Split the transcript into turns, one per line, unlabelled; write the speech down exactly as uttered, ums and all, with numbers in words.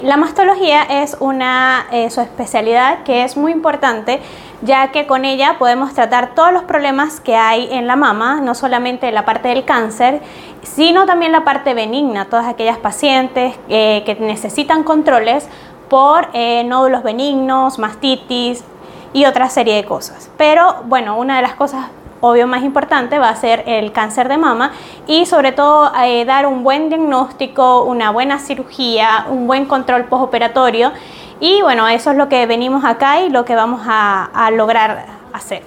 La mastología es una eh, su especialidad que es muy importante, ya que con ella podemos tratar todos los problemas que hay en la mama, no solamente la parte del cáncer, sino también la parte benigna, todas aquellas pacientes eh, que necesitan controles por eh, nódulos benignos, mastitis y otra serie de cosas. Pero bueno, una de las cosas obvio más importante va a ser el cáncer de mama y sobre todo eh, dar un buen diagnóstico, una buena cirugía, un buen control postoperatorio y bueno, eso es lo que venimos acá y lo que vamos a, a lograr hacer.